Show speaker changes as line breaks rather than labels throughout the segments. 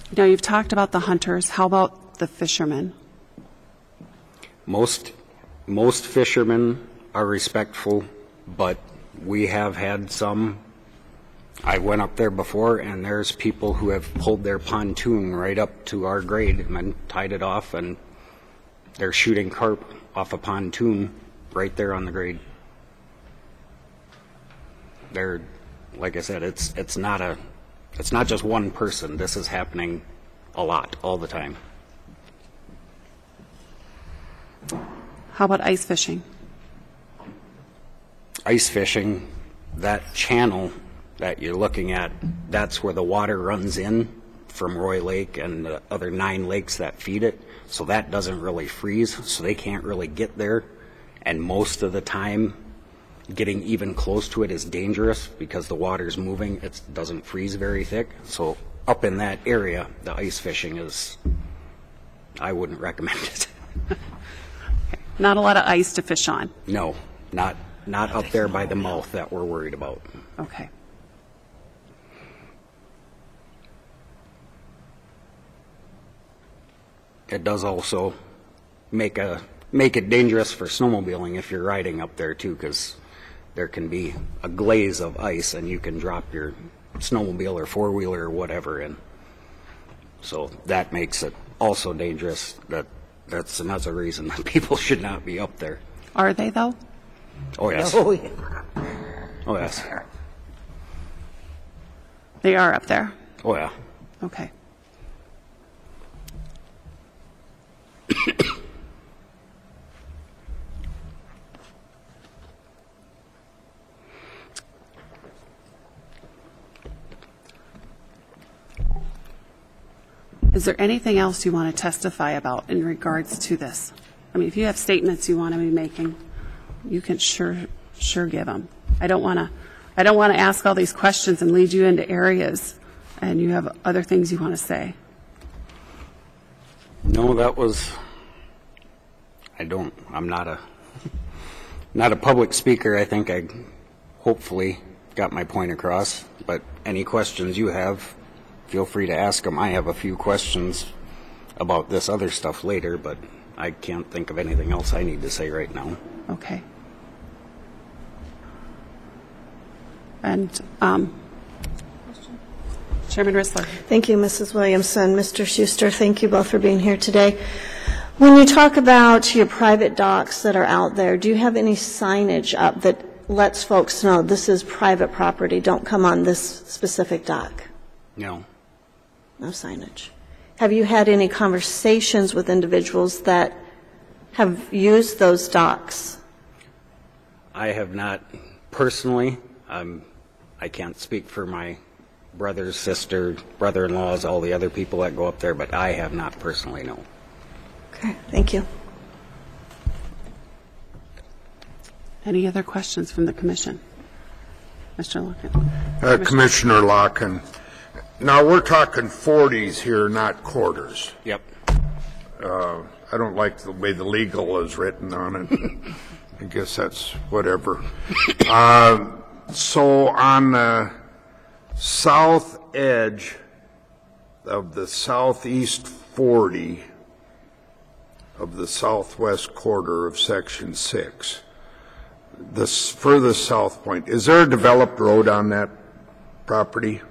Now, you've talked about the hunters. How about the fishermen?
Most fishermen are respectful, but we have had some. I went up there before, and there's people who have pulled their pontoon right up to our grade and tied it off, and they're shooting carp off a pontoon right there on the grade. They're, like I said, it's not just one person. This is happening a lot, all the time.
How about ice fishing?
Ice fishing, that channel that you're looking at, that's where the water runs in from Roy Lake and the other 9 lakes that feed it. So that doesn't really freeze, so they can't really get there. And most of the time, getting even close to it is dangerous because the water's moving. It doesn't freeze very thick. So up in that area, the ice fishing is, I wouldn't recommend it.
Not a lot of ice to fish on.
No, not up there by the mouth that we're worried about.
Okay.
It does also make it dangerous for snowmobiling if you're riding up there too, because there can be a glaze of ice and you can drop your snowmobile or four-wheeler or whatever in. So that makes it also dangerous. That's another reason that people should not be up there.
Are they, though?
Oh, yes.
Oh, yeah.
Oh, yes.
They are up there.
Oh, yeah.
Okay. Is there anything else you want to testify about in regards to this? I mean, if you have statements you want to be making, you can sure give them. I don't want to ask all these questions and lead you into areas and you have other things you want to say.
No, I'm not a public speaker. I think I hopefully got my point across, but any questions you have, feel free to ask them. I have a few questions about this other stuff later, but I can't think of anything else I need to say right now.
Okay. And Chairman Rissler.
Thank you, Mrs. Williamson. Mr. Schuster, thank you both for being here today. When you talk about your private docks that are out there, do you have any signage up that lets folks know this is private property, don't come on this specific dock?
No.
No signage. Have you had any conversations with individuals that have used those docks?
I have not personally. I can't speak for my brothers, sister, brother-in-laws, all the other people that go up there, but I have not personally, no.
Okay, thank you.
Any other questions from the commission? Mr. Larkin.
Commissioner Larkin. Now, we're talking 40s here, not quarters.
Yep.
I don't like the way the legal is written on it. I guess that's whatever. So on the south edge of the southeast 40 of the southwest quarter of Section 6, the furthest south point, is there a developed road on that property?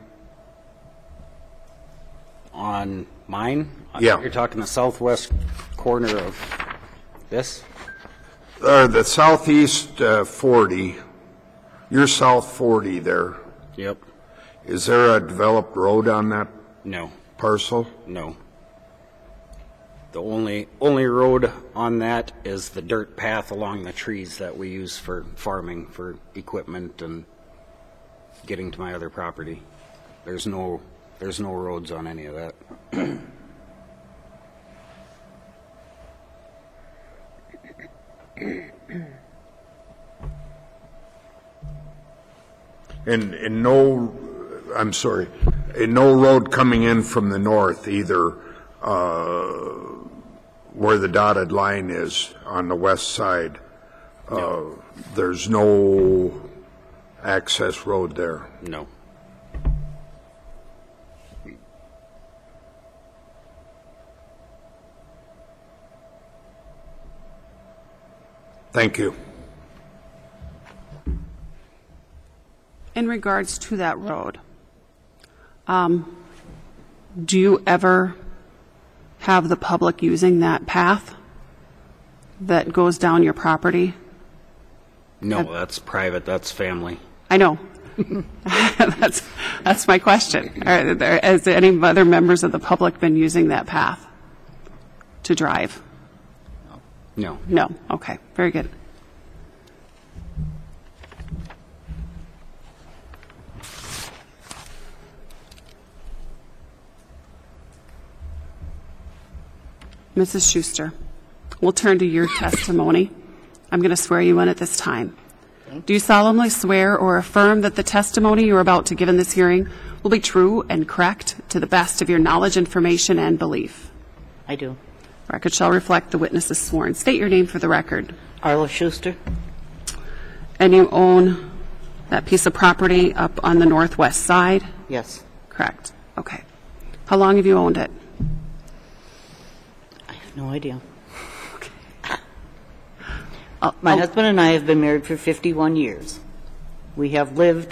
On mine?
Yeah.
You're talking the southwest corner of this?
The southeast 40, you're south 40 there.
Yep.
Is there a developed road on that
No.
parcel?
No. The only road on that is the dirt path along the trees that we use for farming, for equipment and getting to my other property. There's no roads on any of that.
And no, I'm sorry, and no road coming in from the north either, where the dotted line is on the west side.
No.
There's no access road there.
No.
Thank you.
In regards to that road, do you ever have the public using that path that goes down your property?
No, that's private, that's family.
I know. That's my question. Has any other members of the public been using that path to drive?
No.
No. Okay. Very good. Mrs. Schuster, we'll turn to your testimony. I'm going to swear you in at this time. Do you solemnly swear or affirm that the testimony you are about to give in this hearing will be true and correct to the best of your knowledge, information, and belief?
I do.
The record shall reflect the witness is sworn. State your name for the record.
Arlo Schuster?
And you own that piece of property up on the northwest side?
Yes.
Correct. Okay. How long have you owned it?
I have no idea. My husband and I have been married for 51 years. We have lived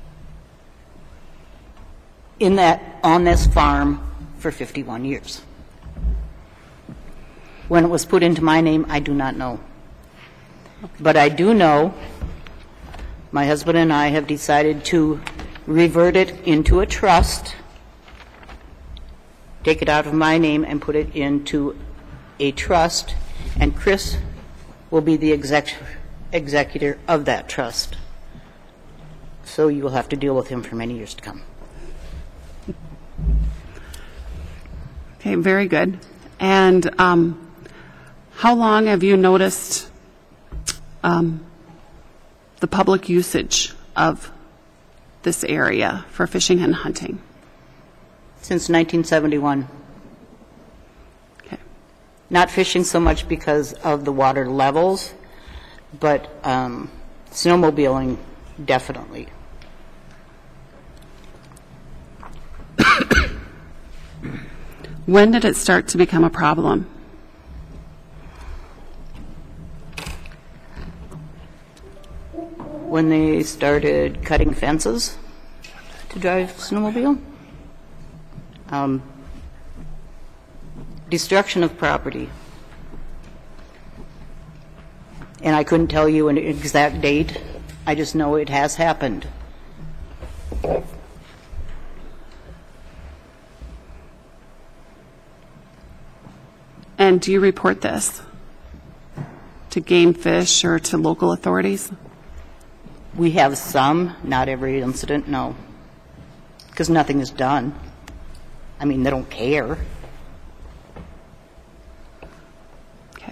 on this farm for 51 years. When it was put into my name, I do not know. But I do know my husband and I have decided to revert it into a trust, take it out of my name and put it into a trust, and Chris will be the executor of that trust. So you will have to deal with him for many years to come.
Okay, very good. And how long have you noticed the public usage of this area for fishing and hunting?
Since 1971.
Okay.
Not fishing so much because of the water levels, but snowmobiling definitely.
When did it start to become a problem?
When they started cutting fences to drive snowmobile. Destruction of property. And I couldn't tell you an exact date. I just know it has happened.
And do you report this to Game Fish or to local authorities?
We have some, not every incident, no. Because nothing is done. I mean, they don't care.
Okay.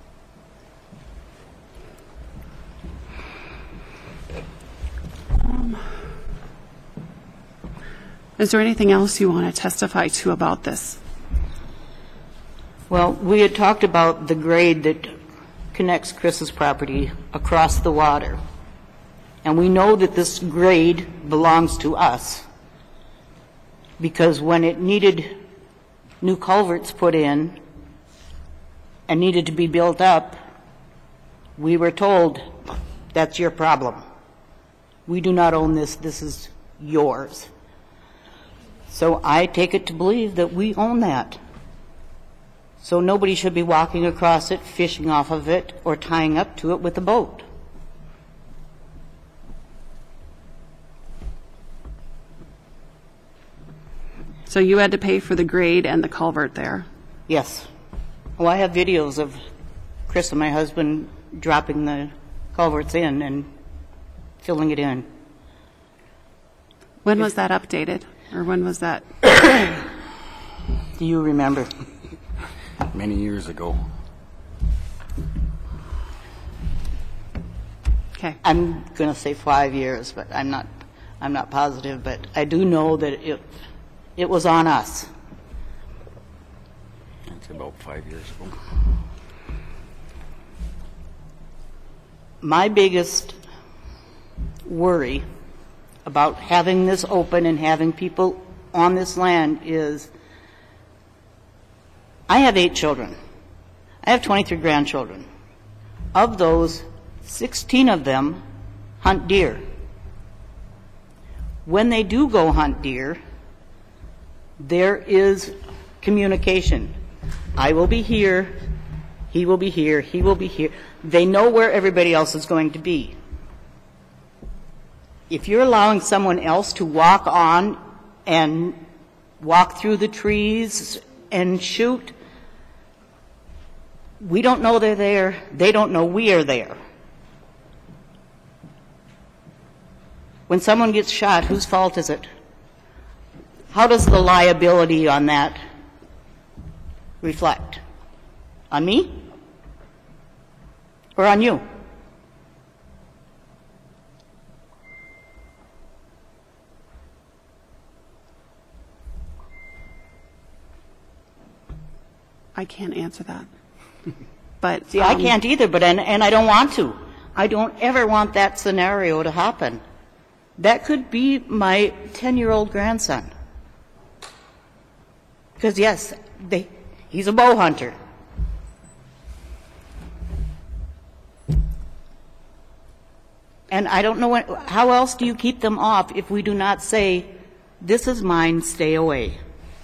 Is there anything else you want to testify to about this?
Well, we had talked about the grade that connects Chris's property across the water. And we know that this grade belongs to us because when it needed new culverts put in and needed to be built up, we were told, that's your problem. We do not own this. This is yours. So I take it to believe that we own that. So nobody should be walking across it, fishing off of it, or tying up to it with a boat.
So you had to pay for the grade and the culvert there?
Yes. Well, I have videos of Chris and my husband dropping the culverts in and filling it in.
When was that updated? Or when was that?
Do you remember?
Many years ago.
Okay.
I'm going to say 5 years, but I'm not positive, but I do know that it was on us.
It's about 5 years ago.
My biggest worry about having this open and having people on this land is I have 8 children. I have 23 grandchildren. Of those, 16 of them hunt deer. When they do go hunt deer, there is communication. I will be here, he will be here, he will be here. They know where everybody else is going to be. If you're allowing someone else to walk on and walk through the trees and shoot, we don't know they're there, they don't know we are there. When someone gets shot, whose fault is it? How does the liability on that reflect? On me? Or on you?
I can't answer that. But
See, I can't either, but and I don't want to. I don't ever want that scenario to happen. That could be my 10-year-old grandson. Because, yes, he's a bow hunter. And I don't know how else do you keep them off if we do not say, this is mine, stay away.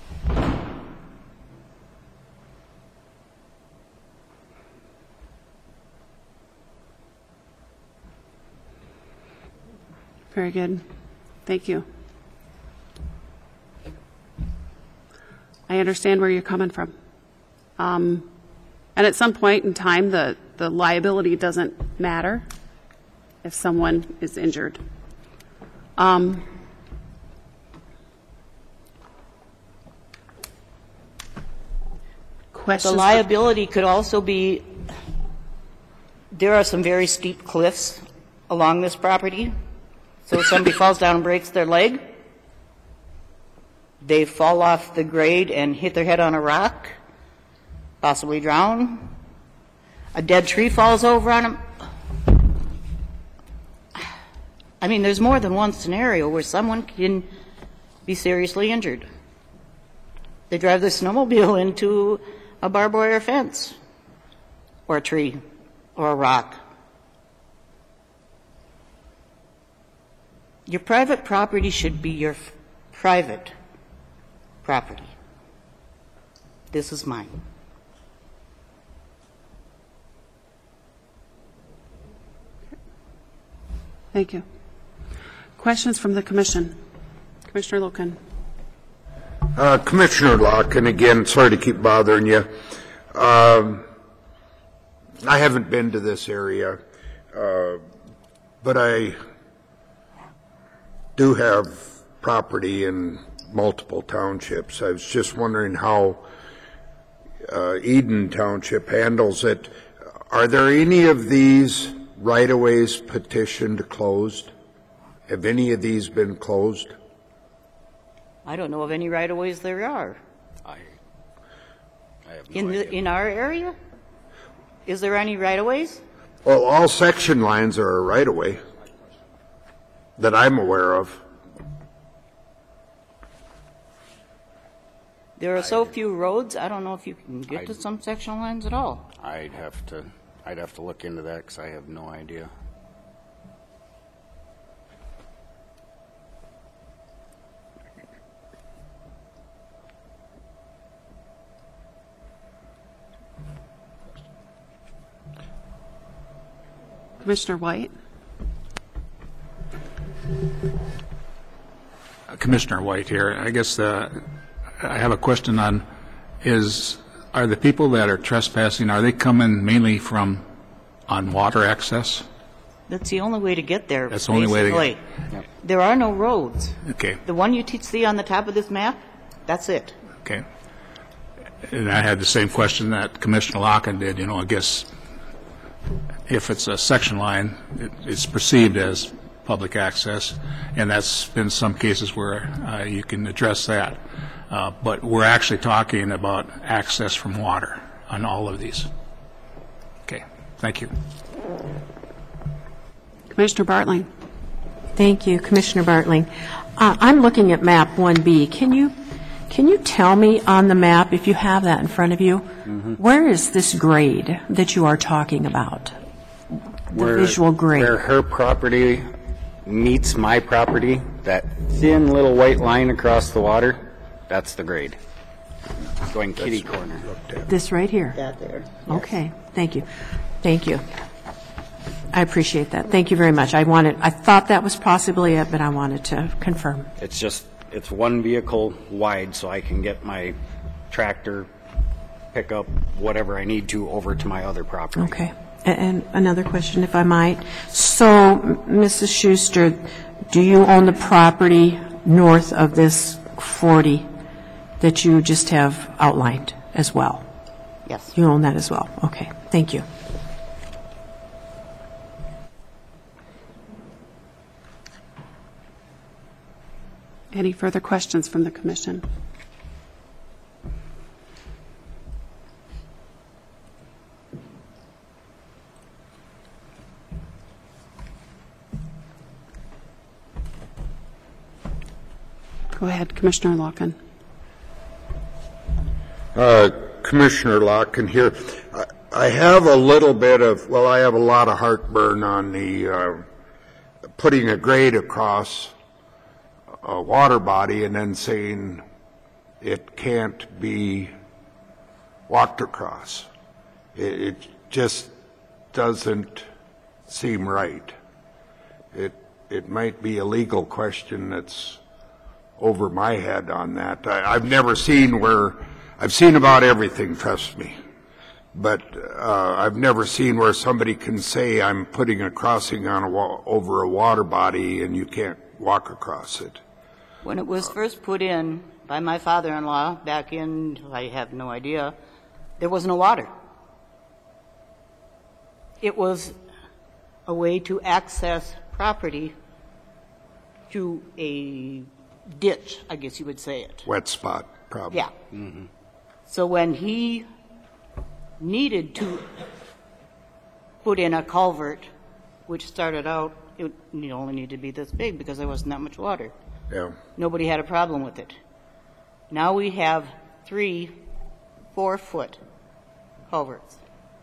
Very good. Thank you. I understand where you're coming from. And at some point in time, the liability doesn't matter if someone is injured. Questions?
The liability could also be, there are some very steep cliffs along this property. So if somebody falls down and breaks their leg, they fall off the grade and hit their head on a rock, possibly drown. A dead tree falls over on them. I mean, there's more than one scenario where someone can be seriously injured. They drive their snowmobile into a barbed wire fence, or a tree, or a rock. Your private property should be your private property. This is mine.
Thank you. Questions from the commission? Commissioner Loken.
Commissioner Locke, and again, sorry to keep bothering you. I haven't been to this area, but I do have property in multiple townships. I was just wondering how Eden Township handles it. Are there any of these right-of-ways petitioned closed? Have any of these been closed?
I don't know of any right-of-ways there are.
I have no idea.
In our area? Is there any right-of-ways?
Well, all section lines are a right-of-way that I'm aware of.
There are so few roads, I don't know if you can get to some section lines at all.
I'd have to look into that because I have no idea.
Commissioner White.
Commissioner White here. I guess I have a question on are the people that are trespassing, are they coming mainly on water access?
That's the only way to get there.
That's the only way to
basically.
get.
There are no roads.
Okay.
The one you see on the top of this map, that's it.
Okay. And I had the same question that Commissioner Locken did. I guess if it's a section line, it's perceived as public access, and that's been some cases where you can address that. But we're actually talking about access from water on all of these. Okay, thank you.
Commissioner Bartling.
Thank you, Commissioner Bartling. I'm looking at map 1B. Can you tell me on the map, if you have that in front of you, where is this grade that you are talking about? visual grade.
Where her property meets my property, that thin little white line across the water, that's the grade. Going kitty corner.
This right here?
That there.
Okay, thank you. Thank you. I appreciate that. Thank you very much. I thought that was possibly it, but I wanted to confirm.
It's one vehicle wide, so I can get my tractor, pickup, whatever I need to, over to my other property.
Okay. And another question, if I might. So, Mrs. Schuster, do you own the property north of this 40 that you just have outlined as well?
Yes.
You own that as well? Okay, thank you.
Any further questions from the commission? Go ahead, Commissioner Locken.
Commissioner Locken here. I have a little bit of, well, I have a lot of heartburn on the putting a grade across a water body and then saying it can't be walked across. It just doesn't seem right. It might be a legal question that's over my head on that. I've never seen where, I've seen about everything, trust me, but I've never seen where somebody can say I'm putting a crossing on over a water body and you can't walk across it.
When it was first put in by my father-in-law back in, I have no idea, there was no water. It was a way to access property through a ditch, I guess you would say it.
Wet spot, probably.
Yeah. So when he needed to put in a culvert, which started out, it only needed to be this big because there wasn't that much water.
Yeah.
Nobody had a problem with it. Now we have 3 4-foot culverts.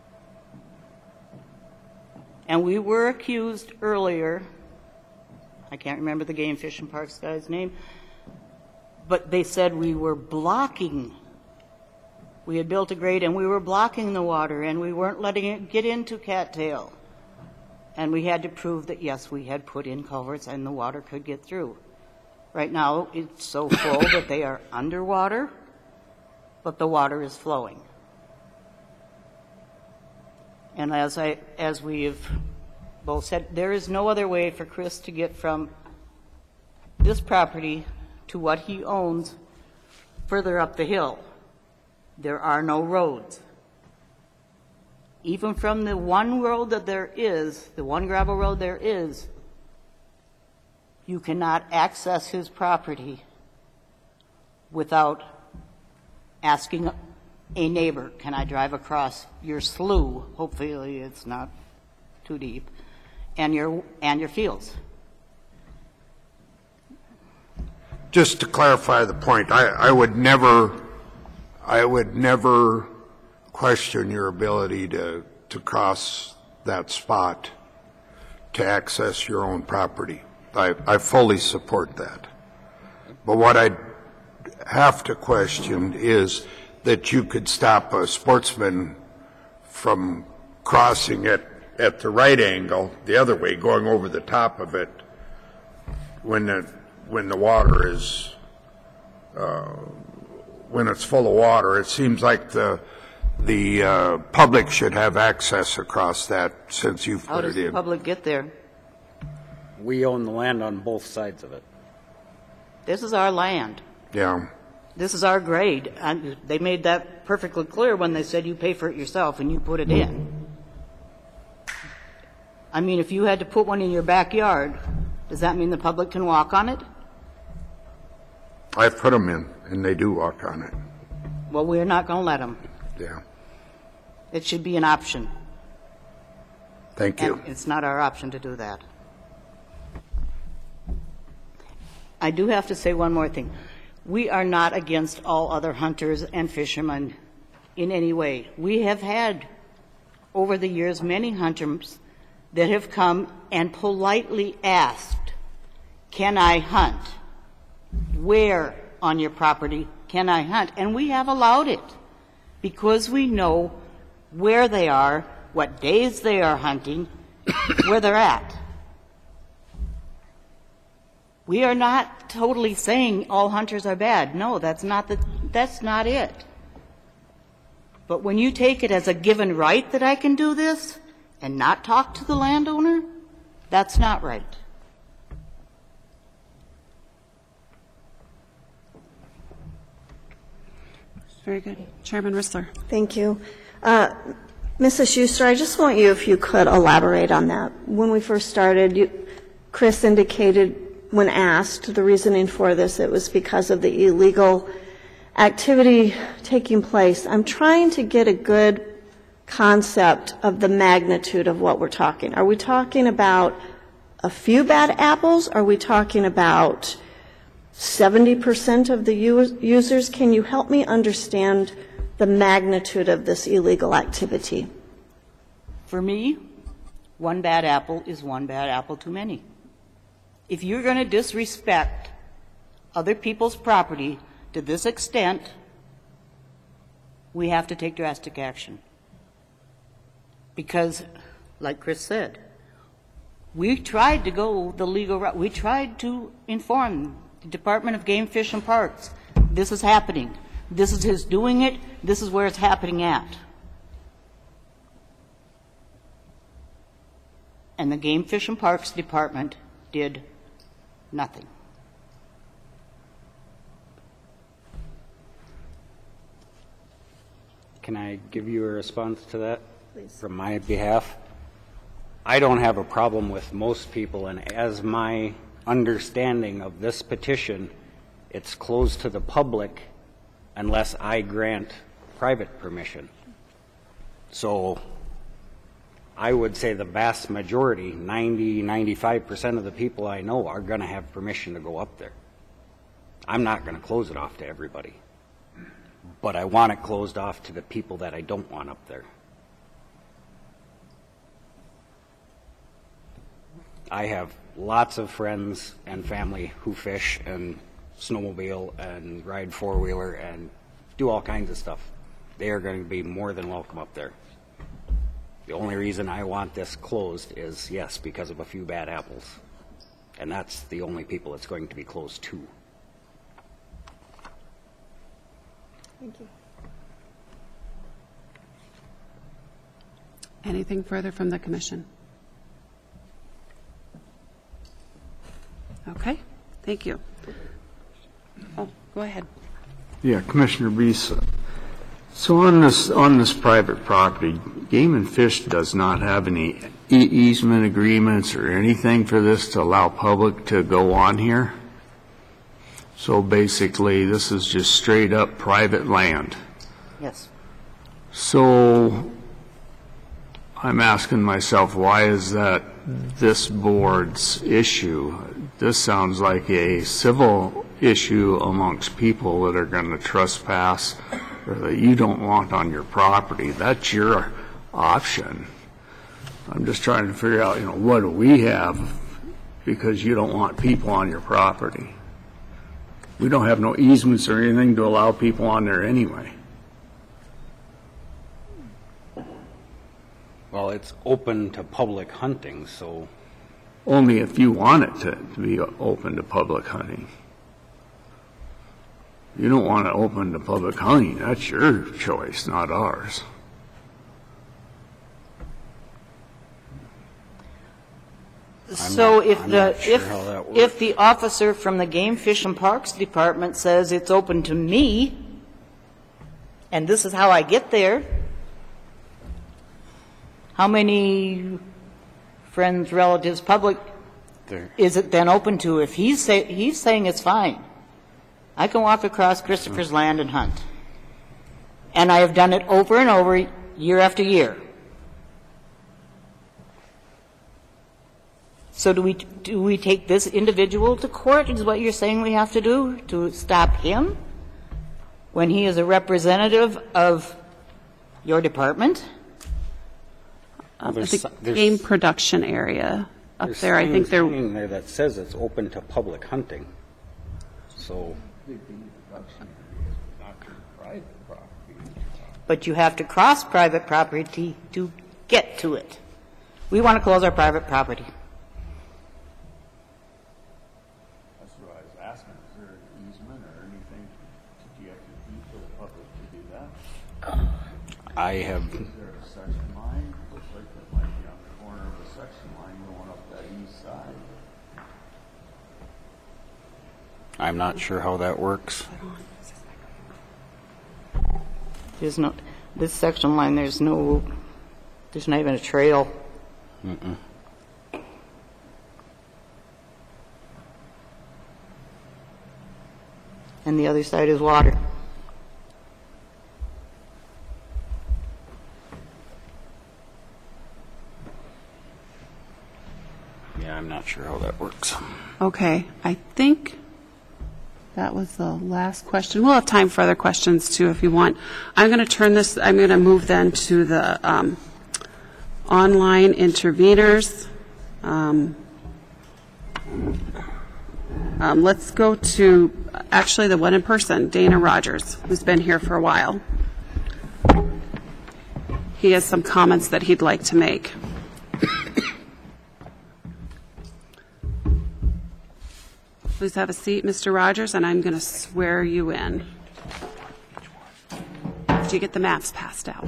And we were accused earlier, I can't remember the Game Fish and Parks guy's name, but they said we were blocking. We had built a grade and we were blocking the water and we weren't letting it get into Cattail. And we had to prove that, yes, we had put in culverts and the water could get through. Right now, it's so full that they are underwater, but the water is flowing. And as we have both said, there is no other way for Chris to get from this property to what he owns further up the hill. There are no roads. Even from the one road that there is, the one gravel road there is, you cannot access his property without asking a neighbor, can I drive across your slough? Hopefully it's not too deep, and your fields.
Just to clarify the point, I would never question your ability to cross that spot to access your own property. I fully support that. But what I have to question is that you could stop a sportsman from crossing it at the right angle, the other way, going over the top of it when the water is when it's full of water. It seems like the public should have access across that since you've
How
put
does
it
the
in.
public get there?
We own the land on both sides of it.
This is our land.
Yeah.
This is our grade. And they made that perfectly clear when they said you pay for it yourself and you put it in. I mean, if you had to put one in your backyard, does that mean the public can walk on it?
I've put them in, and they do walk on it.
Well, we're not going to let them.
Yeah.
It should be an option.
Thank you.
And it's not our option to do that. I do have to say one more thing. We are not against all other hunters and fishermen in any way. We have had, over the years, many hunters that have come and politely asked, can I hunt? Where on your property can I hunt? And we have allowed it because we know where they are, what days they are hunting, where they're at. We are not totally saying all hunters are bad. No, that's not it. But when you take it as a given right that I can do this and not talk to the landowner, that's not right.
Very good. Chairman Rissler.
Thank you. Mrs. Schuster, I just want you, if you could, elaborate on that. When we first started, Chris indicated when asked the reasoning for this, it was because of the illegal activity taking place. I'm trying to get a good concept of the magnitude of what we're talking. Are we talking about a few bad apples? Are we talking about 70% of the users? Can you help me understand the magnitude of this illegal activity?
For me, one bad apple is one bad apple too many. If you're going to disrespect other people's property to this extent, we have to take drastic action. Because, like Chris said, we tried to go the legal route. We tried to inform the Department of Game, Fish, and Parks. This is happening. This is his doing it. This is where it's happening at. And the Game, Fish, and Parks Department did nothing.
Can I give you a response to that? Please. From my behalf? I don't have a problem with most people, and as my understanding of this petition, it's closed to the public unless I grant private permission. So I would say the vast majority, 95% of the people I know are going to have permission to go up there. I'm not going to close it off to everybody, but I want it closed off to the people that I don't want up there. I have lots of friends and family who fish and snowmobile and ride four-wheeler and do all kinds of stuff. They are going to be more than welcome up there. The only reason I want this closed is, yes, because of a few bad apples. And that's the only people it's going to be closed to.
Thank you.
Anything further from the commission? Okay, thank you. Oh, go ahead.
Yeah, Commissioner Bisa. So on this private property, Game and Fish does not have any easement agreements or anything for this to allow public to go on here. So basically, this is just straight up private land.
Yes.
So I'm asking myself, why is that this board's issue? This sounds like a civil issue amongst people that are going to trespass or that you don't want on your property. That's your option. I'm just trying to figure out, what do we have because you don't want people on your property? We don't have no easements or anything to allow people on there anyway.
Well, it's open to public hunting, so
Only if you want it to be open to public hunting. You don't want it open to public hunting. That's your choice, not ours.
So
I'm not sure how that works.
if the officer from the Game, Fish, and Parks Department says it's open to me, and this is how I get there, how many friends, relatives, public is it then open to? If he's saying it's fine, I can walk across Christopher's land and hunt. And I have done it over and over, year after year. So do we take this individual to court, is what you're saying we have to do, to stop him when he is a representative of your department?
There's
the game production area up there. I think they're,
in there that says it's open to public hunting. So
But you have to cross private property to get to it. We want to close our private property.
That's what I was asking, is there an easement or anything that you have to do for the public to do that?
I have,
Is there a section line? Looks like that might be on the corner of a section line going up that east side.
I'm not sure how that works.
There's no, this section line, there's not even a trail. And the other side is water.
Yeah, I'm not sure how that works.
okay, I think that was the last question. We'll have time for other questions, too, if you want. I'm going to move then to the online interveners. Let's go to, actually, the one in person, Dana Rogers, who's been here for a while. He has some comments that he'd like to make. Please have a seat, Mr. Rogers, and I'm going to swear you in. Did you get the maps passed out?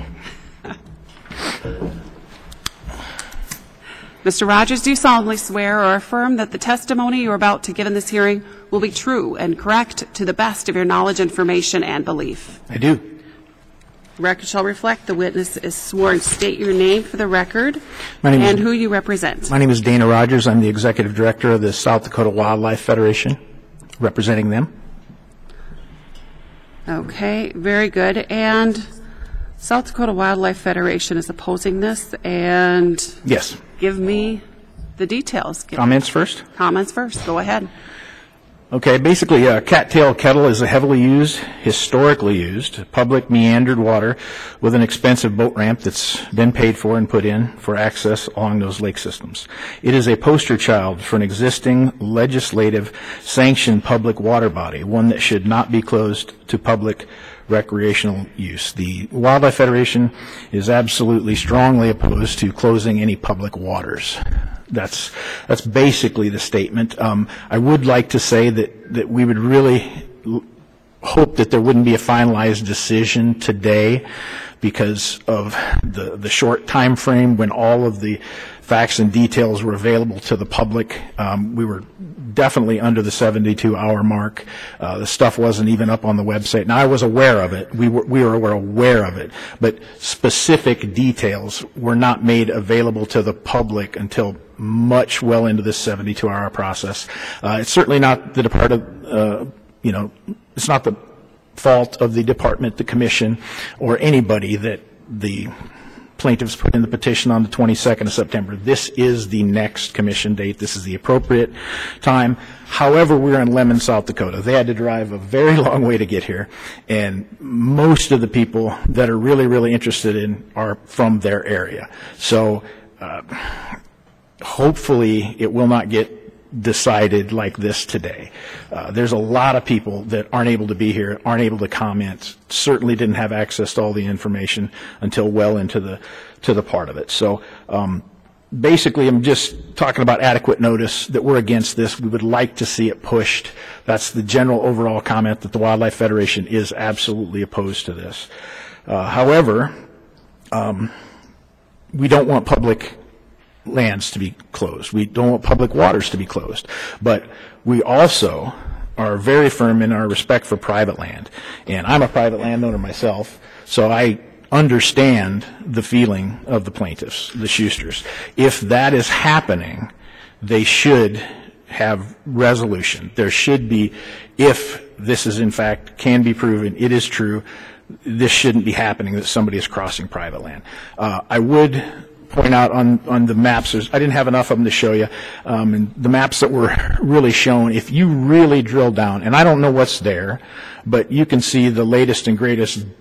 Mr. Rogers, do you solemnly swear or affirm that the testimony you are about to give in this hearing will be true and correct to the best of your knowledge, information, and belief?
I do.
The record shall reflect the witness is sworn. State your name for the record
My name is-
and who you represent.
My name is Dana Rogers. I'm the executive director of the South Dakota Wildlife Federation, representing them.
Okay, very good. And South Dakota Wildlife Federation is opposing this, and
Yes.
give me the details.
Comments first?
Comments first. Go ahead.
Okay, basically, Cattail Kettle is a heavily used, historically used, public meandered water with an expensive boat ramp that's been paid for and put in for access along those lake systems. It is a poster child for an existing legislative sanctioned public water body, one that should not be closed to public recreational use. The Wildlife Federation is absolutely strongly opposed to closing any public waters. That's basically the statement. I would like to say that we would really hope that there wouldn't be a finalized decision today because of the short time frame when all of the facts and details were available to the public. We were definitely under the 72-hour mark. The stuff wasn't even up on the website. Now, I was aware of it. We were aware of it. But specific details were not made available to the public until much well into this 72-hour process. It's certainly not the it's not the fault of the department, the commission, or anybody that the plaintiffs put in the petition on the 22nd of September. This is the next commission date. This is the appropriate time. However, we're in Lemon, South Dakota. They had to drive a very long way to get here, and most of the people that are really, really interested in are from their area. So hopefully it will not get decided like this today. There's a lot of people that aren't able to be here, aren't able to comment, certainly didn't have access to all the information until well into the part of it. So basically, I'm just talking about adequate notice that we're against this. We would like to see it pushed. That's the general overall comment, that the Wildlife Federation is absolutely opposed to this. However, we don't want public lands to be closed. We don't want public waters to be closed. But we also are very firm in our respect for private land. And I'm a private landowner myself, so I understand the feeling of the plaintiffs, the Schusters. If that is happening, they should have resolution. There should be, if this is in fact can be proven, it is true, this shouldn't be happening, that somebody is crossing private land. I would point out on the maps, I didn't have enough of them to show you, and the maps that were really shown, if you really drill down, and I don't know what's there, but you can see the latest and greatest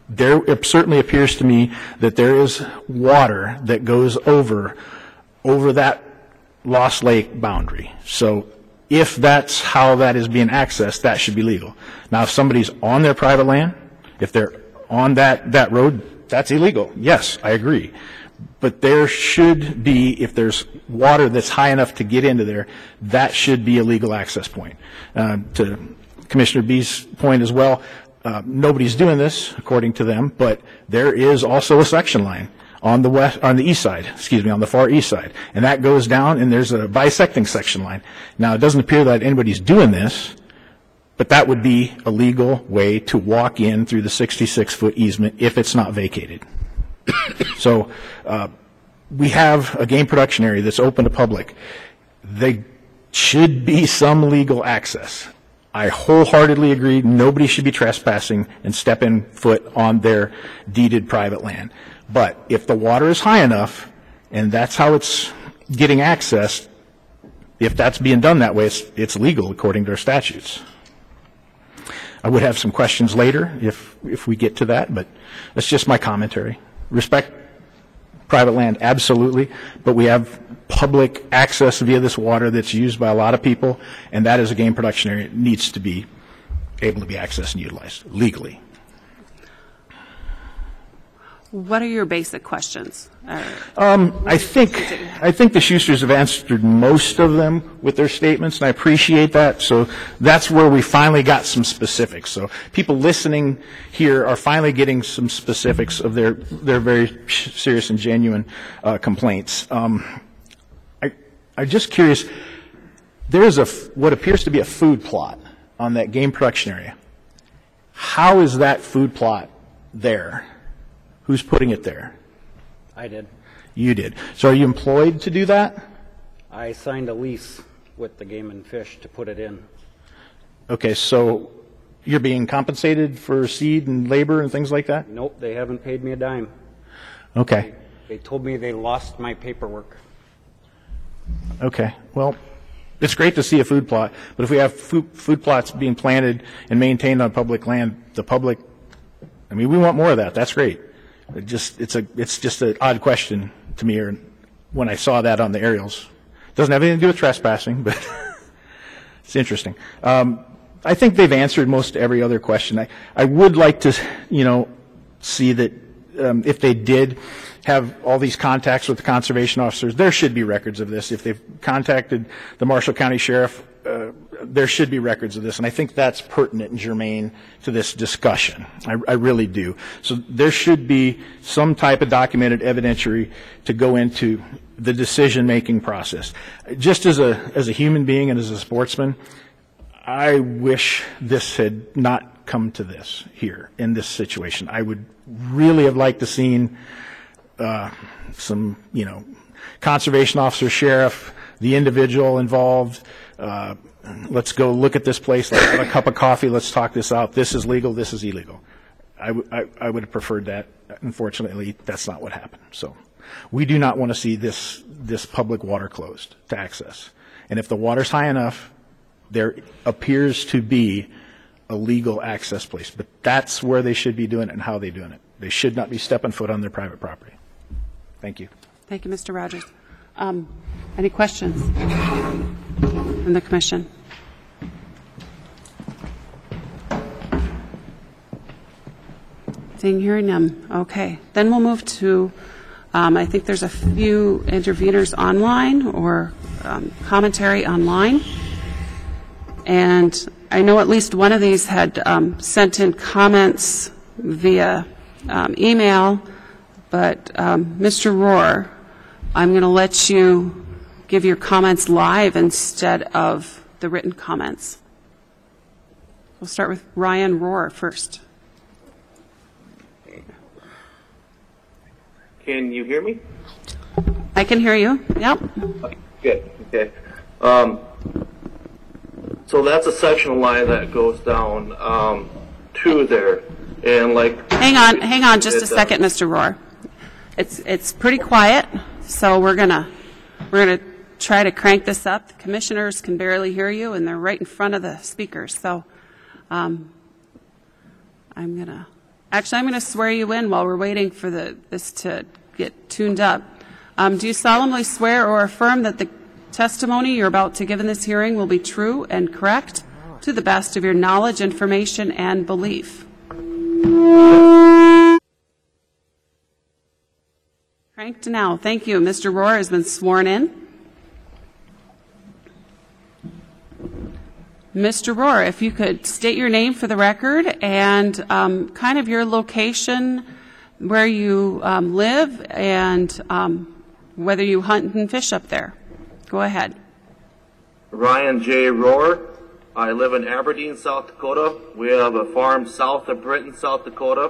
There it certainly appears to me that there is water that goes over that Lost Lake boundary. So if that's how that is being accessed, that should be legal. Now, if somebody's on their private land, if they're on that road, that's illegal. Yes, I agree. But there should be, if there's water that's high enough to get into there, that should be a legal access point. To Commissioner B's point as well, nobody's doing this, according to them, but there is also a section line on the on the far east side. And that goes down, and there's a bisecting section line. Now, it doesn't appear that anybody's doing this, but that would be a legal way to walk in through the 66-foot easement if it's not vacated. So we have a game production area that's open to public. There should be some legal access. I wholeheartedly agree nobody should be trespassing and stepping foot on their deeded private land. But if the water is high enough, and that's how it's getting accessed, if that's being done that way, it's legal according to our statutes. I would have some questions later if we get to that, but that's just my commentary. Respect private land, absolutely, but we have public access via this water that's used by a lot of people, and that is a game production area. It needs to be able to be accessed and utilized legally.
What are your basic questions?
I think the Schusters have answered most of them with their statements, and I appreciate that. So that's where we finally got some specifics. So people listening here are finally getting some specifics of their very serious and genuine complaints. I'm just curious. There is what appears to be a food plot on that game production area. How is that food plot there? Who's putting it there?
I did.
You did. So are you employed to do that?
I signed a lease with the Game and Fish to put it in.
Okay, so you're being compensated for seed and labor and things like that?
Nope, they haven't paid me a dime.
Okay.
They told me they lost my paperwork.
Okay. Well, it's great to see a food plot, but if we have food plots being planted and maintained on public land, we want more of that. That's great. It's just an odd question to me when I saw that on the aerials. It doesn't have anything to do with trespassing, but it's interesting. I think they've answered most every other question. I would like to, see that if they did have all these contacts with the conservation officers, there should be records of this. If they've contacted the Marshall County Sheriff, there should be records of this, and I think that's pertinent and germane to this discussion. I really do. So there should be some type of documented evidentiary to go into the decision-making process. Just as a human being and as a sportsman, I wish this had not come to this here in this situation. I would really have liked to seen some, conservation officer, sheriff, the individual involved. Let's go look at this place. Let's have a cup of coffee. Let's talk this out. This is legal. This is illegal. I would have preferred that. Unfortunately, that's not what happened. So we do not want to see this public water closed to access. And if the water's high enough, there appears to be a legal access place. But that's where they should be doing it and how they're doing it. They should not be stepping foot on their private property. Thank you.
Thank you, Mr. Rogers. Any questions from the commission? Seeing, hearing none. Okay. Then we'll move to, I think there's a few interveners online or commentary online. And I know at least one of these had sent in comments via email, but Mr. Rohr, I'm going to let you give your comments live instead of the written comments. We'll start with Ryan Rohr first.
Can you hear me?
I can hear you. Yep.
Okay, good. Okay. So that's a sectional line that goes down to there, and like.
Hang on, just a second, Mr. Rohr. It's pretty quiet, so we're gonna try to crank this up. The commissioners can barely hear you, and they're right in front of the speakers. So, I'm Actually, I'm going to swear you in while we're waiting for this to get tuned up. Do you solemnly swear or affirm that the testimony you're about to give in this hearing will be true and correct to the best of your knowledge, information, and belief? Cranked now. Thank you. Mr. Rohr has been sworn in. Mr. Rohr, if you could state your name for the record and kind of your location, where you live, and whether you hunt and fish up there. Go ahead.
Ryan J. Rohr. I live in Aberdeen, South Dakota. We have a farm south of Britton, South Dakota.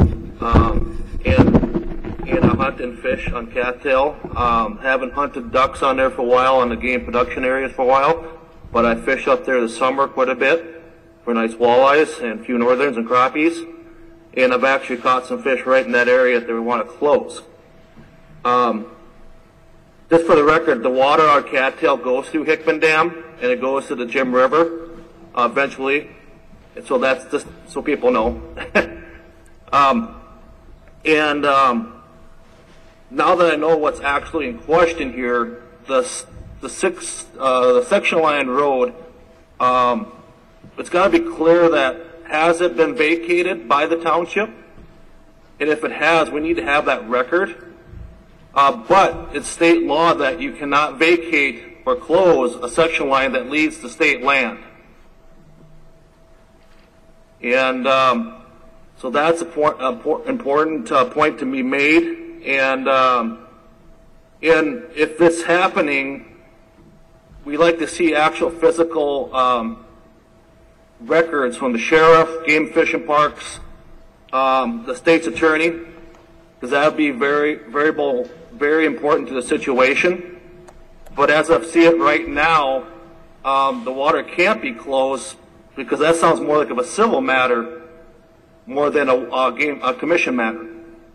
And I hunt and fish on cattail. Haven't hunted ducks on there for a while, on the game production areas for a while. But I fish up there this summer quite a bit for nice walleyes and a few northerns and crappies. And I've actually caught some fish right in that area that we want to close. Just for the record, the water on cattail goes through Hickman Dam and it goes to the Jim River eventually. And so that's just so people know. Now that I know what's actually in question here, the section line road, it's got to be clear that has it been vacated by the township? And if it has, we need to have that record. But it's state law that you cannot vacate or close a section line that leads to state land. And so that's an important point to be made. And if it's happening, we like to see actual physical records from the sheriff, Game Fish and Parks, the state's attorney, because that would be very important to the situation. But as I see it right now, the water can't be closed because that sounds more like of a civil matter more than a commission matter.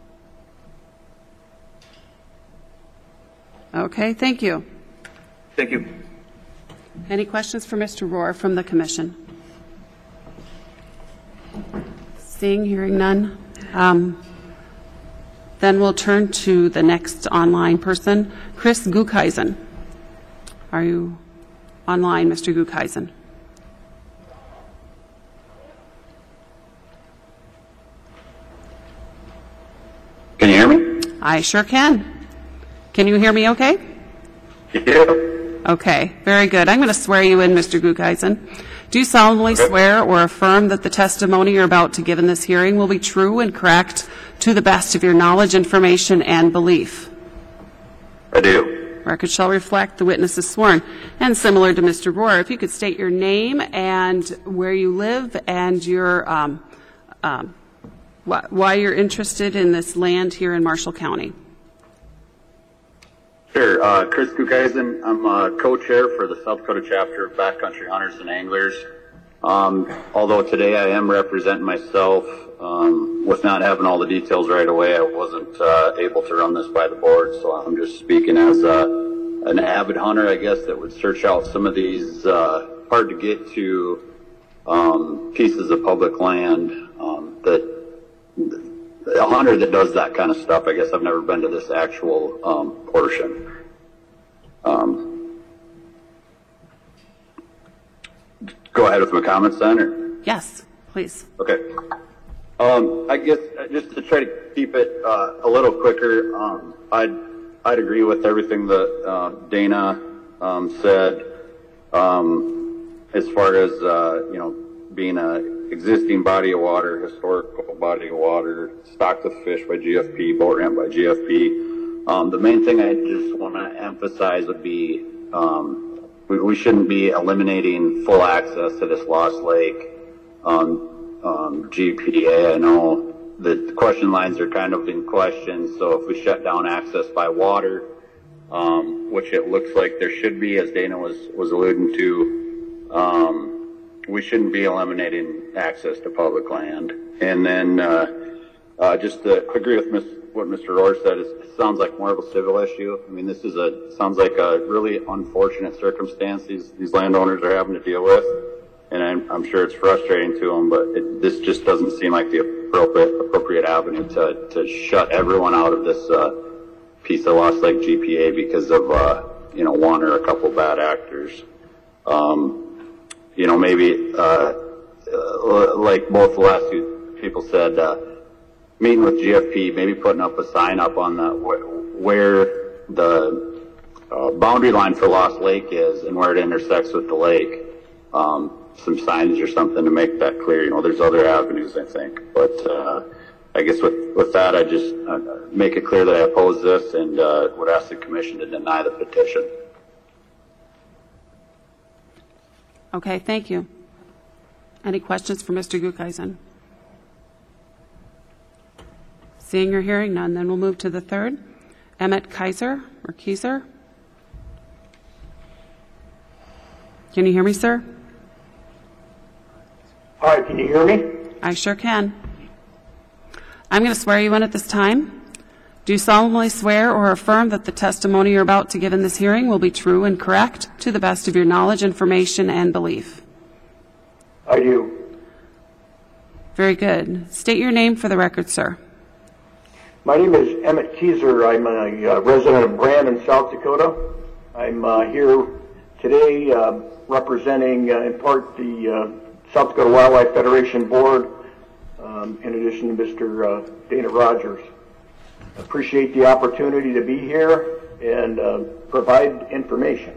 Okay, thank you.
Thank you.
Any questions for Mr. Rohr from the commission? Seeing, hearing none. Then we'll turn to the next online person, Chris Guckheisen. Are you online, Mr. Guckheisen?
Can you hear me?
I sure can. Can you hear me okay?
Yeah.
Okay, very good. I'm going to swear you in, Mr. Guckheisen. Do you solemnly swear or affirm that the testimony you're about to give in this hearing will be true and correct to the best of your knowledge, information, and belief?
I do.
Record shall reflect the witness is sworn. And similar to Mr. Rohr, if you could state your name and where you live and your why you're interested in this land here in Marshall County.
Sure. Chris Guckheisen. I'm a co-chair for the South Dakota chapter of Backcountry Hunters and Anglers. Although today I am representing myself, with not having all the details right away, I wasn't able to run this by the board, so I'm just speaking as an avid hunter, I guess, that would search out some of these hard to get to pieces of public land that a hunter that does that kind of stuff. I guess I've never been to this actual portion. Go ahead with my comments then, or?
Yes, please.
Okay. I guess just to try to keep it a little quicker, I'd agree with everything that Dana said as far as being a existing body of water, historical body of water, stocked with fish by GFP, boat ramp by GFP. The main thing I just want to emphasize would be we shouldn't be eliminating full access to this lost lake on GPA. I know the question lines are kind of in question, so if we shut down access by water, which it looks like there should be, as Dana was alluding to, we shouldn't be eliminating access to public land. And then just to agree with what Mr. Rohr said, it sounds like more of a civil issue. I mean, this is sounds like a really unfortunate circumstance these landowners are having to deal with, and I'm sure it's frustrating to them, but this just doesn't seem like the appropriate avenue to shut everyone out of this piece of Lost Lake GPA because of one or a couple bad actors. Maybe like both the last two people said, meeting with GFP, maybe putting up a sign up on where the boundary line for Lost Lake is and where it intersects with the lake. Some signage or something to make that clear. There's other avenues, I think. But I guess with that, I just make it clear that I oppose this and would ask the commission to deny the petition.
Okay, thank you. Any questions for Mr. Gukeisen? Seeing or hearing none, then we'll move to the third. Emmett Kaiser, or Keiser. Can you hear me, sir?
Hi, can you hear me?
I sure can. I'm going to swear you in at this time. Do you solemnly swear or affirm that the testimony you're about to give in this hearing will be true and correct to the best of your knowledge, information, and belief?
I do.
Very good. State your name for the record, sir.
My name is Emmett Keiser. I'm a resident of Brandon, South Dakota. I'm here today representing in part the South Dakota Wildlife Federation Board, in addition to Mr. Dana Rogers. I appreciate the opportunity to be here and provide information.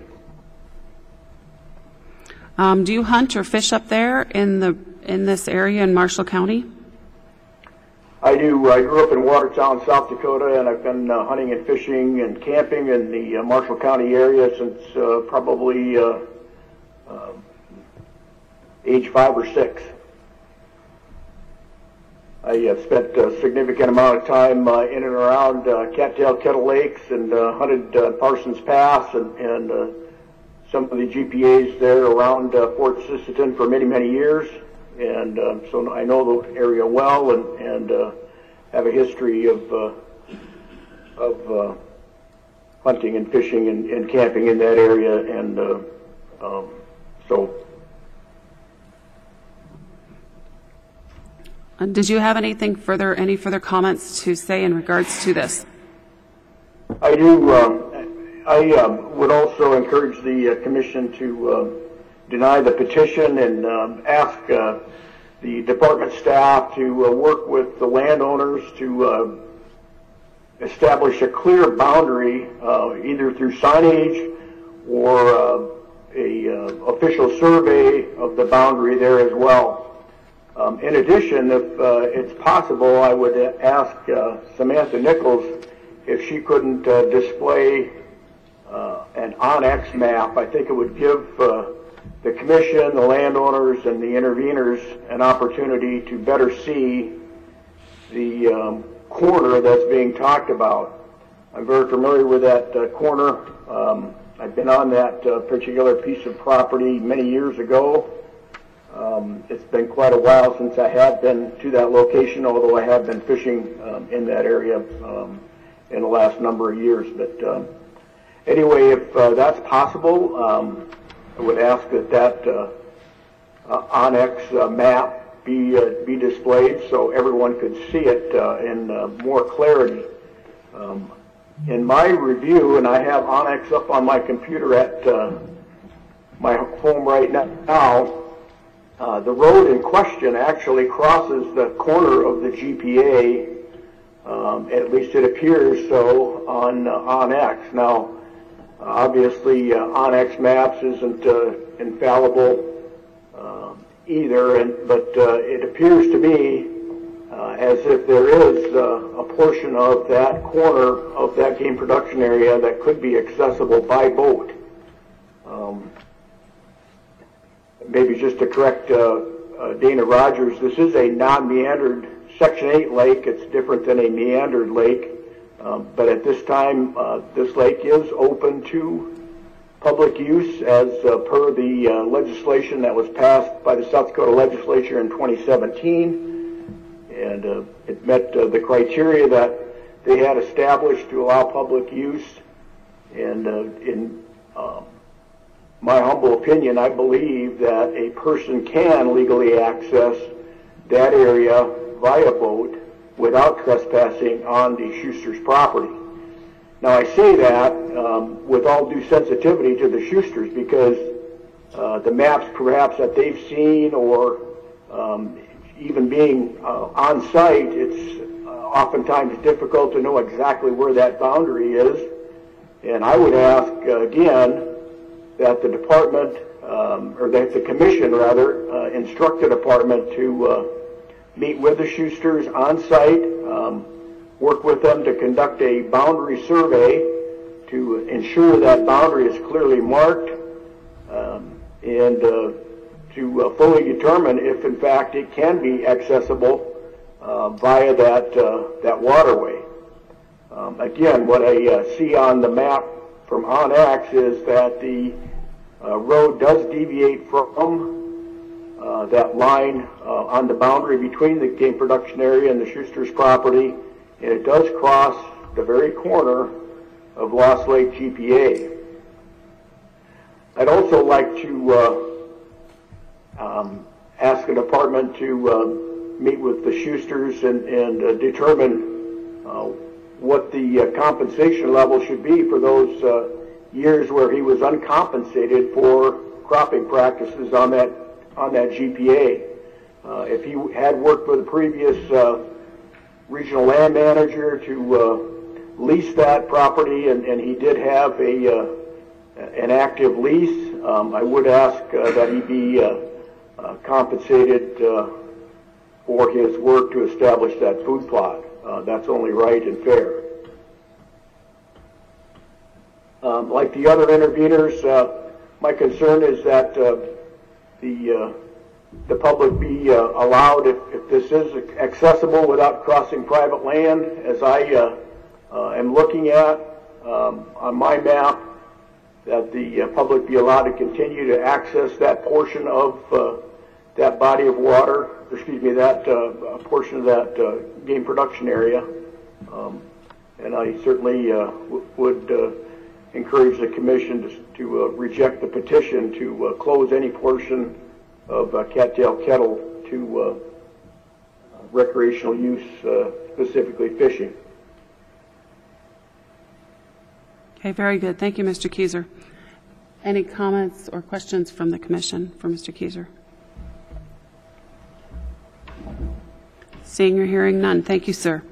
Do you hunt or fish up there in this area in Marshall County?
I do. I grew up in Watertown, South Dakota, and I've been hunting and fishing and camping in the Marshall County area since probably age 5 or 6. I have spent a significant amount of time in and around Cattail Kettle Lakes and hunted Parsons Pass and some of the GPAs there around Fort Sisseton for many, many years. And so I know the area well and have a history of hunting and fishing and camping in that area. And so.
Did you have any further comments to say in regards to this?
I do. I would also encourage the commission to deny the petition and ask the department staff to work with the landowners to establish a clear boundary, either through signage or a official survey of the boundary there as well. In addition, if it's possible, I would ask Samantha Nichols if she couldn't display an OnX map. I think it would give the commission, the landowners, and the interveners an opportunity to better see the corner that's being talked about. I'm very familiar with that corner. I've been on that particular piece of property many years ago. It's been quite a while since I have been to that location, although I have been fishing in that area in the last number of years. But anyway, if that's possible, I would ask that OnX map be displayed so everyone could see it in more clarity. In my review, and I have OnX up on my computer at my home right now, the road in question actually crosses the corner of the GPA, at least it appears so on OnX. Now, obviously, OnX Maps isn't infallible either, but it appears to me as if there is a portion of that corner of that game production area that could be accessible by boat. Maybe just to correct Dana Rogers, this is a non-meandered Section 8 lake. It's different than a meandered lake. But at this time, this lake is open to public use as per the legislation that was passed by the South Dakota legislature in 2017. And it met the criteria that they had established to allow public use. And in my humble opinion, I believe that a person can legally access that area via boat without trespassing on the Schuster's property. Now, I say that with all due sensitivity to the Schusters, because the maps perhaps that they've seen, or even being on site, it's oftentimes difficult to know exactly where that boundary is. And I would ask again that the department, or that the commission rather, instruct the department to meet with the Schusters on site, work with them to conduct a boundary survey to ensure that boundary is clearly marked, and to fully determine if in fact it can be accessible via that waterway. Again, what I see on the map from OnX is that the road does deviate from that line on the boundary between the game production area and the Schuster's property, and it does cross the very corner of Lost Lake GPA. I'd also like to ask the department to meet with the Schusters and determine what the compensation level should be for those years where he was uncompensated for cropping practices on that GPA. If he had worked with the previous regional land manager to lease that property, and he did have an active lease, I would ask that he be compensated for his work to establish that food plot. That's only right and fair. Like the other interveners, my concern is that the public be allowed, if this is accessible without crossing private land, as I am looking at on my map, that the public be allowed to continue to access that portion of that body of water, that portion of that game production area. And I certainly would encourage the commission to reject the petition to close any portion of Cattail Kettle to recreational use, specifically fishing.
Okay, very good. Thank you, Mr. Keiser. Any comments or questions from the commission for Mr. Keiser? Seeing or hearing none. Thank you, sir.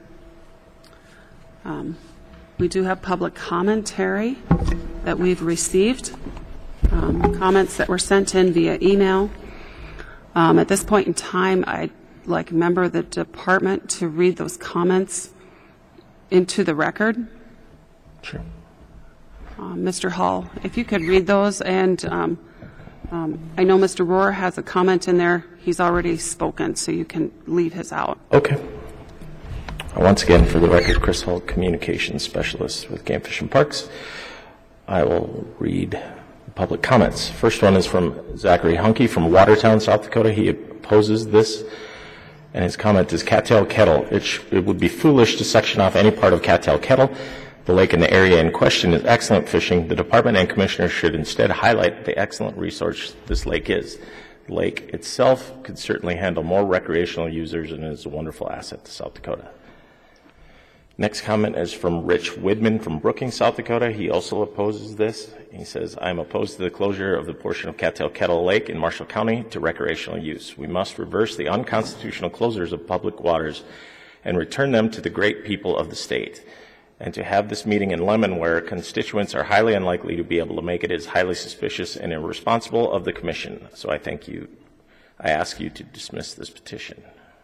We do have public commentary that we've received, comments that were sent in via email. At this point in time, I'd like a member of the department to read those comments into the record.
Sure.
Mr. Hall, if you could read those, and I know Mr. Rohr has a comment in there. He's already spoken, so you can leave his out.
Okay. Once again, for the record, Chris Hall, Communications Specialist with Game Fish and Parks. I will read the public comments. First one is from Zachary Hunke from Watertown, South Dakota. He opposes this, and his comment is, Cattail Kettle. It would be foolish to section off any part of Cattail Kettle. The lake in the area in question is excellent fishing. The department and commissioners should instead highlight the excellent resource this lake is. The lake itself could certainly handle more recreational users and is a wonderful asset to South Dakota. Next comment is from Rich Widman from Brookings, South Dakota. He also opposes this. He says, I'm opposed to the closure of the portion of Cattail Kettle Lake in Marshall County to recreational use. We must reverse the unconstitutional closures of public waters and return them to the great people of the state. And to have this meeting in Lemon, where constituents are highly unlikely to be able to make it, is highly suspicious and irresponsible of the commission. So I ask you to dismiss this petition.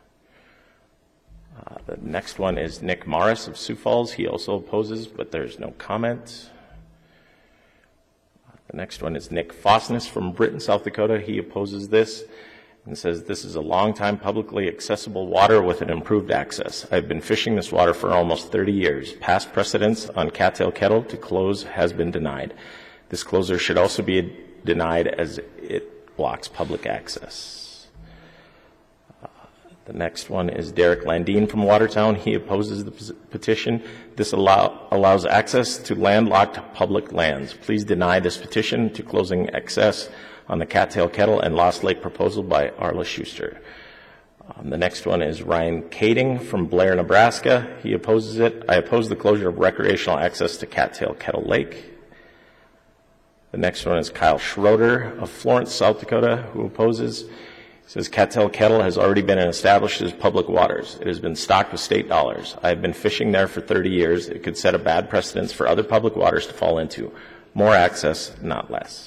The next one is Nick Morris of Sioux Falls. He also opposes, but there's no comment. The next one is Nick Fosness from Britton, South Dakota. He opposes this and says, this is a long-time publicly accessible water with an improved access. I've been fishing this water for almost 30 years. Past precedents on Cattail Kettle to close has been denied. This closure should also be denied as it blocks public access. The next one is Derek Landine from Watertown. He opposes the petition. This allows access to landlocked public lands. Please deny this petition to closing access on the Cattail Kettle and Lost Lake proposal by Arla Schuster. The next one is Ryan Kading from Blair, Nebraska. He opposes it. I oppose the closure of recreational access to Cattail Kettle Lake. The next one is Kyle Schroeder of Florence, South Dakota, who opposes. He says, Cattail Kettle has already been established as public waters. It has been stocked with state dollars. I have been fishing there for 30 years. It could set a bad precedence for other public waters to fall into. More access, not less.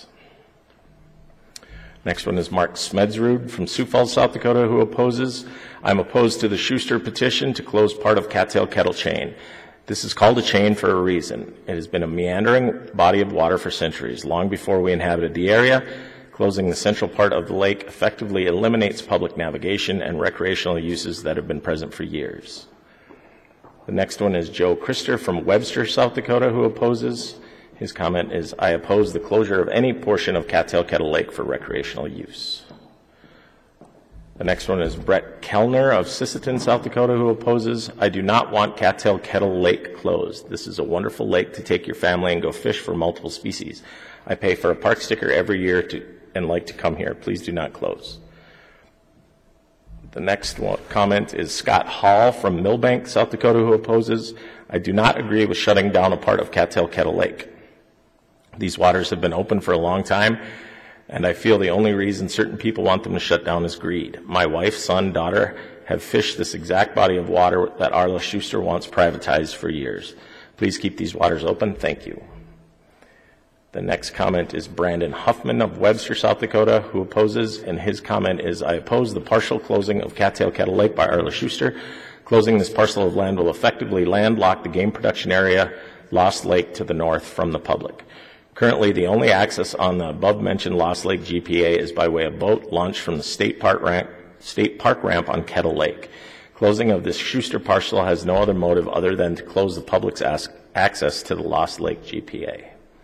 Next one is Mark Smedsrud from Sioux Falls, South Dakota, who opposes. I'm opposed to the Schuster petition to close part of Cattail Kettle Chain. This is called a chain for a reason. It has been a meandering body of water for centuries, long before we inhabited the area. Closing the central part of the lake effectively eliminates public navigation and recreational uses that have been present for years. The next one is Joe Christer from Webster, South Dakota, who opposes. His comment is, I oppose the closure of any portion of Cattail Kettle Lake for recreational use. The next one is Brett Kellner of Sisseton, South Dakota, who opposes. I do not want Cattail Kettle Lake closed. This is a wonderful lake to take your family and go fish for multiple species. I pay for a park sticker every year and like to come here. Please do not close. The next comment is Scott Hall from Millbank, South Dakota, who opposes. I do not agree with shutting down a part of Cattail Kettle Lake. These waters have been open for a long time, and I feel the only reason certain people want them to shut down is greed. My wife, son, daughter have fished this exact body of water that Arla Schuster wants privatized for years. Please keep these waters open. Thank you. The next comment is Brandon Huffman of Webster, South Dakota, who opposes, and his comment is, I oppose the partial closing of Cattail Kettle Lake by Arla Schuster. Closing this parcel of land will effectively landlock the game production area, Lost Lake, to the north from the public. Currently, the only access on the above-mentioned Lost Lake GPA is by way of boat launched from the state park ramp on Kettle Lake. Closing of this Schuster parcel has no other motive other than to close the public's access to the Lost Lake GPA.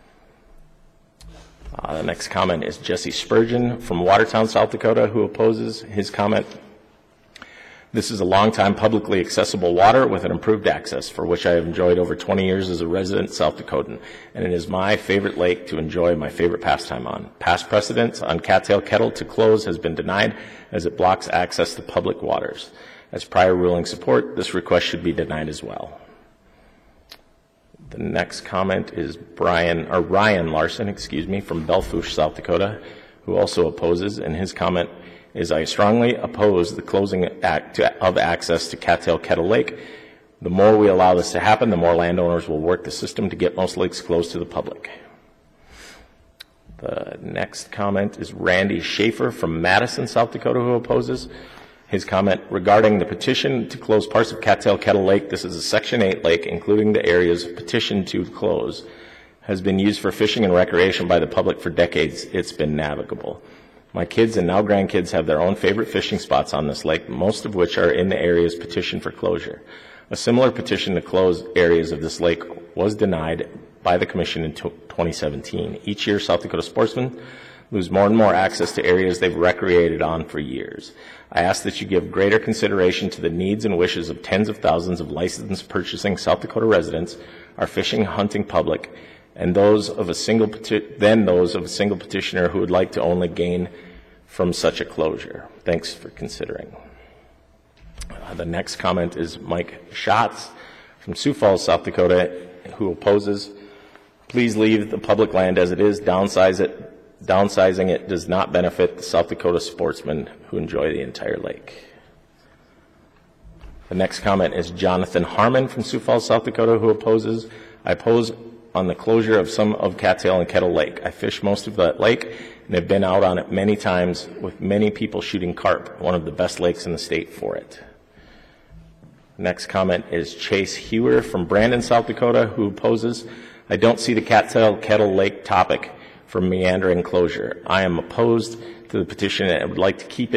The next comment is Jesse Spurgeon from Watertown, South Dakota, who opposes. His comment, this is a long-time publicly accessible water with an improved access, for which I have enjoyed over 20 years as a resident South Dakotan, and it is my favorite lake to enjoy my favorite pastime on. Past precedent on Cattail Kettle to close has been denied as it blocks access to public waters. As prior ruling support, this request should be denied as well. The next comment is Ryan Larson, from Belfouche, South Dakota, who also opposes, and his comment is, I strongly oppose the closing of access to Cattail Kettle Lake. The more we allow this to happen, the more landowners will work the system to get most lakes closed to the public. The next comment is Randy Schaefer from Madison, South Dakota, who opposes. His comment regarding the petition to close parts of Cattail Kettle Lake, this is a Section 8 lake, including the areas petitioned to close, has been used for fishing and recreation by the public for decades. It's been navigable. My kids and now grandkids have their own favorite fishing spots on this lake, most of which are in the areas petitioned for closure. A similar petition to close areas of this lake was denied by the Commission in 2017. Each year, South Dakota sportsmen lose more and more access to areas they've recreated on for years. I ask that you give greater consideration to the needs and wishes of tens of thousands of licensed purchasing South Dakota residents, our fishing, hunting public, and those of a single petitioner who would like to only gain from such a closure. Thanks for considering. The next comment is Mike Schatz from Sioux Falls, South Dakota, who opposes. Please leave the public land as it is. Downsizing it does not benefit the South Dakota sportsmen who enjoy the entire lake. The next comment is Jonathan Harmon from Sioux Falls, South Dakota, who opposes. I oppose on the closure of some of Cattail and Kettle Lake. I fish most of that lake and have been out on it many times with many people shooting carp, one of the best lakes in the state for it. Next comment is Chase Hewer from Brandon, South Dakota, who opposes. I don't see the Cattail Kettle Lake topic for meandering closure. I am opposed to the petition and would like to keep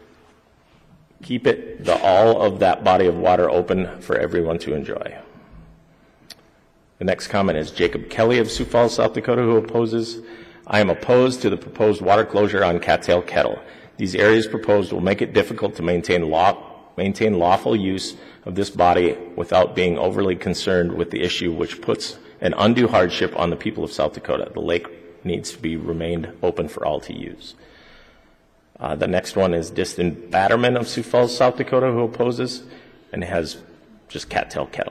all of that body of water open for everyone to enjoy. The next comment is Jacob Kelly of Sioux Falls, South Dakota, who opposes. I am opposed to the proposed water closure on Cattail Kettle. These areas proposed will make it difficult to maintain lawful use of this body without being overly concerned with the issue, which puts an undue hardship on the people of South Dakota. The lake needs to be remained open for all to use. The next one is Diston Batterman of Sioux Falls, South Dakota, who opposes, and it has just cattail kettle.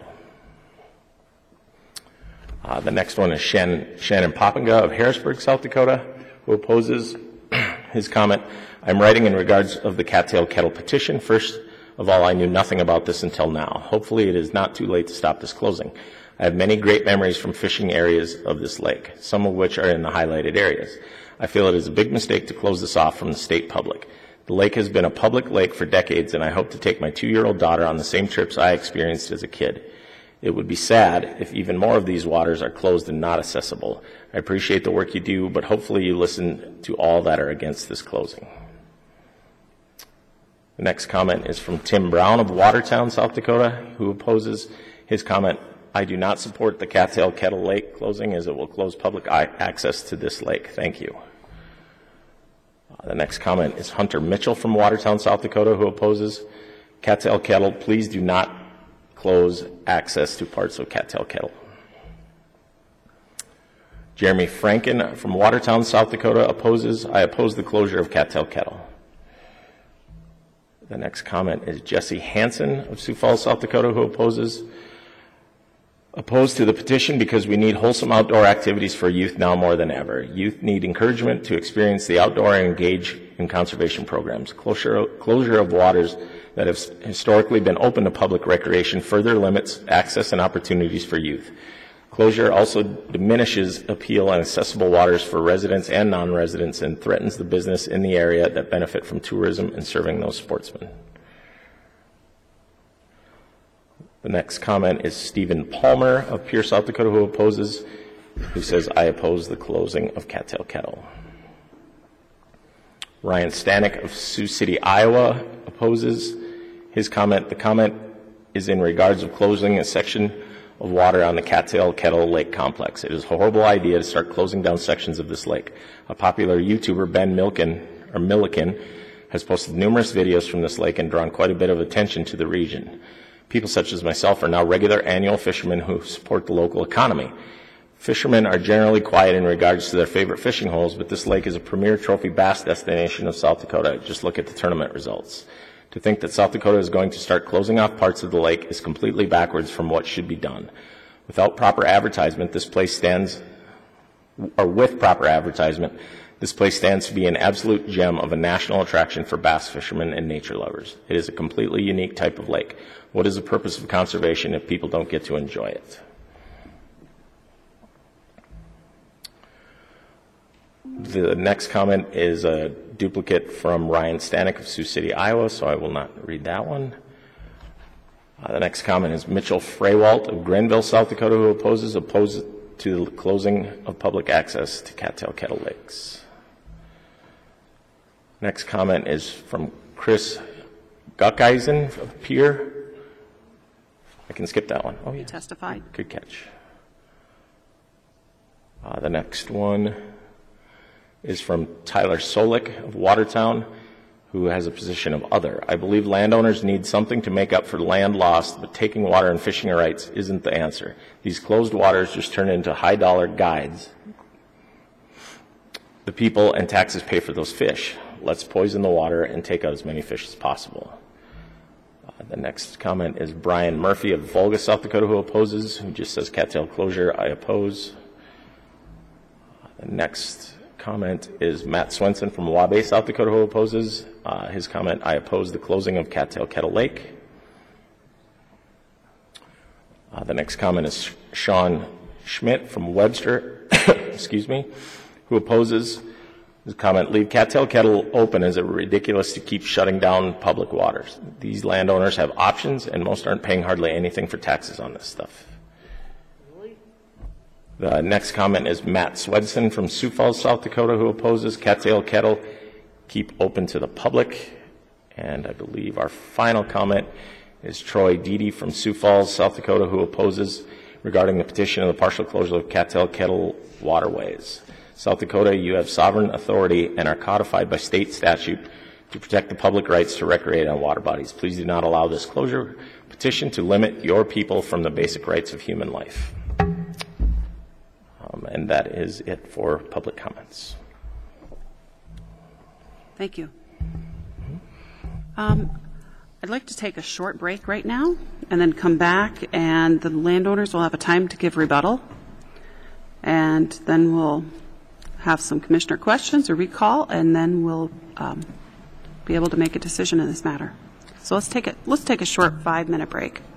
The next one is Shannon Poppinga of Harrisburg, South Dakota, who opposes. His comment, I'm writing in regards of the cattail kettle petition. First of all, I knew nothing about this until now. Hopefully it is not too late to stop this closing. I have many great memories from fishing areas of this lake, some of which are in the highlighted areas. I feel it is a big mistake to close this off from the state public. The lake has been a public lake for decades, and I hope to take my 2-year-old daughter on the same trips I experienced as a kid. It would be sad if even more of these waters are closed and not accessible. I appreciate the work you do, but hopefully you listen to all that are against this closing. The next comment is from Tim Brown of Watertown, South Dakota, who opposes. His comment, I do not support the Cattail Kettle Lake closing as it will close public access to this lake. Thank you. The next comment is Hunter Mitchell from Watertown, South Dakota, who opposes. Cattail Kettle, please do not close access to parts of Cattail Kettle. Jeremy Franken from Watertown, South Dakota opposes. I oppose the closure of Cattail Kettle. The next comment is Jesse Hansen of Sioux Falls, South Dakota, who opposes. Opposed to the petition because we need wholesome outdoor activities for youth now more than ever. Youth need encouragement to experience the outdoor and engage in conservation programs. Closure of waters that have historically been open to public recreation further limits access and opportunities for youth. Closure also diminishes appeal on accessible waters for residents and non-residents and threatens the business in the area that benefit from tourism and serving those sportsmen. The next comment is Stephen Palmer of Pierre, South Dakota, who opposes, who says, I oppose the closing of Cattail Kettle. Ryan Stanek of Sioux City, Iowa, opposes. His comment, the comment is in regards of closing a section of water on the Cattail Kettle Lake complex. It is a horrible idea to start closing down sections of this lake. A popular YouTuber, Ben Milliken, has posted numerous videos from this lake and drawn quite a bit of attention to the region. People such as myself are now regular annual fishermen who support the local economy. Fishermen are generally quiet in regards to their favorite fishing holes, but this lake is a premier trophy bass destination of South Dakota. Just look at the tournament results. To think that South Dakota is going to start closing off parts of the lake is completely backwards from what should be done. Without proper advertisement, this place stands to be an absolute gem of a national attraction for bass fishermen and nature lovers. It is a completely unique type of lake. What is the purpose of conservation if people don't get to enjoy it? The next comment is a duplicate from Ryan Stanek of Sioux City, Iowa, so I will not read that one. The next comment is Mitchell Fraywalt of Grenville, South Dakota, who opposes to the closing of public access to Cattail Kettle Lakes. Next comment is from Chris Guckeisen of Pierre. I can skip that one. Oh, yeah.
You testified.
Good catch. The next one is from Tyler Solik of Watertown, who has a position of other. I believe landowners need something to make up for land lost, but taking water and fishing rights isn't the answer. These closed waters just turn into high-dollar guides. The people and taxes pay for those fish. Let's poison the water and take out as many fish as possible. The next comment is Brian Murphy of Volga, South Dakota, who opposes, who just says cattail closure. I oppose. The next comment is Matt Swenson from Wabe, South Dakota, who opposes. His comment, I oppose the closing of Cattail Kettle Lake. The next comment is Sean Schmidt from Webster, who opposes. His comment, leave Cattail Kettle open as it ridiculous to keep shutting down public waters. These landowners have options, and most aren't paying hardly anything for taxes on this stuff. The next comment is Matt Swedson from Sioux Falls, South Dakota, who opposes Cattail Kettle keep open to the public. And I believe our final comment is Troy Deedy from Sioux Falls, South Dakota, who opposes regarding the petition of the partial closure of Cattail Kettle waterways. South Dakota, you have sovereign authority and are codified by state statute to protect the public rights to recreate on water bodies. Please do not allow this closure petition to limit your people from the basic rights of human life. And that is it for public comments.
Thank you. I'd like to take a short break right now and then come back, and the landowners will have a time to give rebuttal. And then we'll have some commissioner questions or recall, and then we'll be able to make a decision in this matter. So let's take a short 5-minute break.